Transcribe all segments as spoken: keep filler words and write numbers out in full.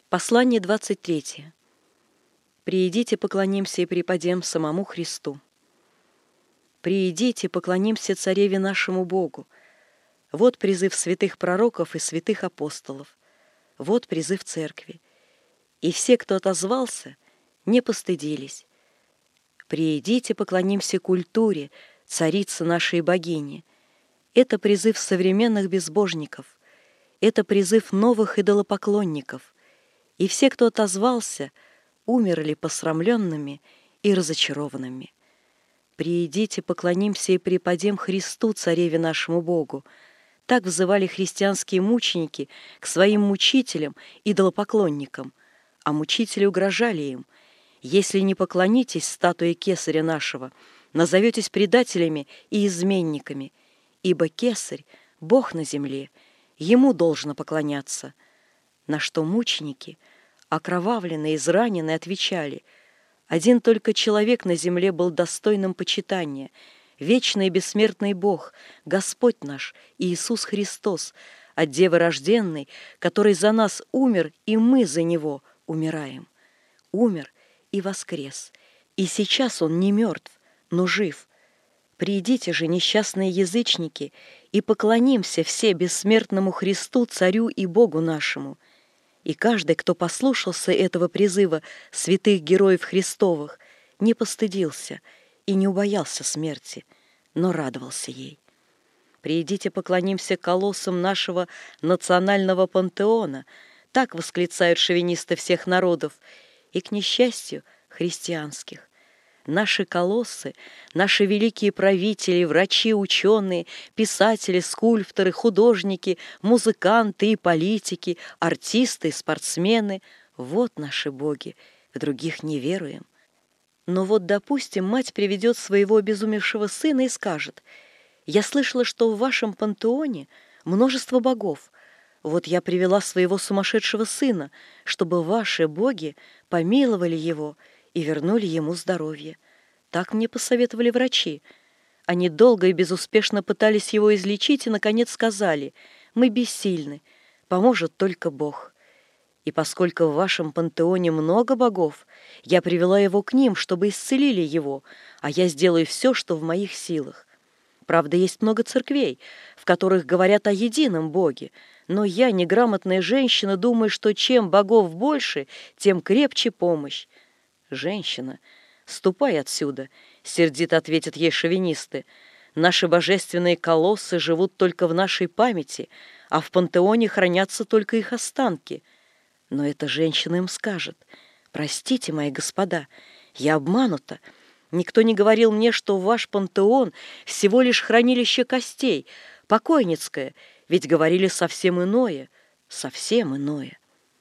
Послание двадцать третье. «Приидите, поклонимся и преподем самому Христу». «Приидите, поклонимся Цареве нашему Богу». Вот призыв святых пророков и святых апостолов. Вот призыв церкви. И все, кто отозвался, не постыдились. «Приидите, поклонимся культуре, царице нашей богини». Это призыв современных безбожников. Это призыв новых идолопоклонников. И все, кто отозвался, умерли посрамленными и разочарованными. «Приидите, поклонимся и преподем Христу, Цареве нашему Богу». Так взывали христианские мученики к своим мучителям, идолопоклонникам, а мучители угрожали им: «Если не поклонитесь статуе Кесаря нашего, назоветесь предателями и изменниками, ибо Кесарь — Бог на земле, ему должно поклоняться». На что мученики, окровавленные, израненные, отвечали: «Один только человек на земле был достойным почитания, вечный и бессмертный Бог, Господь наш Иисус Христос, от Девы рожденной, который за нас умер, и мы за Него умираем. Умер и воскрес, и сейчас Он не мертв, но жив. Приидите же, несчастные язычники, и поклонимся все бессмертному Христу, Царю и Богу нашему». И каждый, кто послушался этого призыва святых героев Христовых, не постыдился и не убоялся смерти, но радовался ей. «Приидите, поклонимся колоссам нашего национального пантеона», так восклицают шовинисты всех народов, и, к несчастью, христианских. Наши колоссы, наши великие правители, врачи, ученые, писатели, скульпторы, художники, музыканты и политики, артисты и спортсмены — вот наши боги, в других не веруем. Но вот, допустим, мать приведет своего обезумевшего сына и скажет: «Я слышала, что в вашем пантеоне множество богов. Вот я привела своего сумасшедшего сына, чтобы ваши боги помиловали его и вернули ему здоровье». Так мне посоветовали врачи. Они долго и безуспешно пытались его излечить и, наконец, сказали: «Мы бессильны, поможет только Бог». И поскольку в вашем пантеоне много богов, я привела его к ним, чтобы исцелили его, а я сделаю все, что в моих силах. Правда, есть много церквей, в которых говорят о едином Боге, но я, неграмотная женщина, думаю, что чем богов больше, тем крепче помощь. Женщина, ступай отсюда, сердито ответят ей шовинисты. Наши божественные колоссы живут только в нашей памяти, а в пантеоне хранятся только их останки. Но эта женщина им скажет: «Простите, мои господа, я обманута. Никто не говорил мне, что ваш пантеон всего лишь хранилище костей, покойницкое, ведь говорили совсем иное, совсем иное.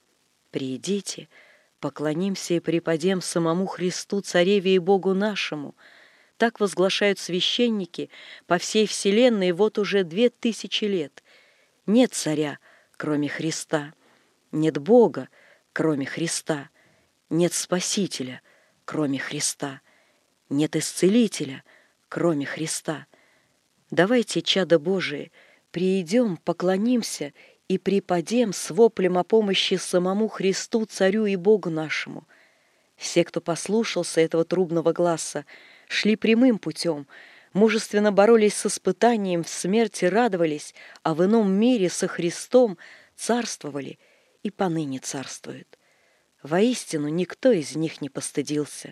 Приидите, поклонимся и преподем самому Христу, Цареве и Богу нашему». Так возглашают священники по всей вселенной вот уже две тысячи лет. Нет царя, кроме Христа, нет Бога, кроме Христа, нет Спасителя, кроме Христа, нет Исцелителя, кроме Христа. Давайте, чада Божие, приидем, поклонимся и преподем с воплем о помощи самому Христу, Царю и Богу нашему. Все, кто послушался этого трубного гласа, шли прямым путем, мужественно боролись с испытанием, в смерти радовались, а в ином мире со Христом царствовали и поныне царствуют. Воистину, никто из них не постыдился.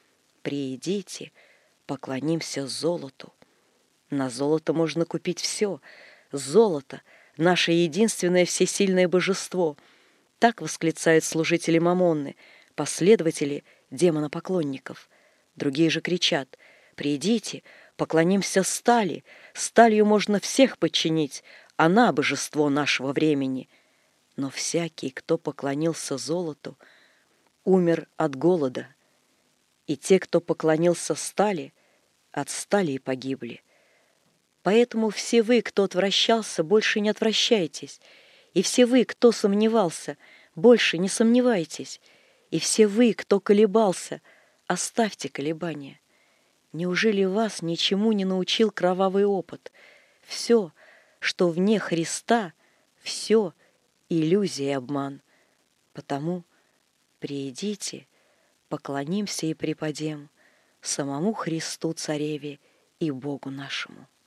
Приидите, поклонимся золоту. На золото можно купить все. Золото — наше единственное всесильное божество. Так восклицают служители Мамонны, последователи демонопоклонников. Другие же кричат: «Приидите, поклонимся стали. Сталью можно всех подчинить, она — божество нашего времени». Но всякий, кто поклонился золоту, умер от голода, и те, кто поклонился стали, от стали и погибли. Поэтому все вы, кто отвращался, больше не отвращайтесь, и все вы, кто сомневался, больше не сомневайтесь, и все вы, кто колебался, оставьте колебания. Неужели вас ничему не научил кровавый опыт? Все, что вне Христа, все иллюзия и обман. Потому приидите, поклонимся и преподем самому Христу Цареве и Богу нашему.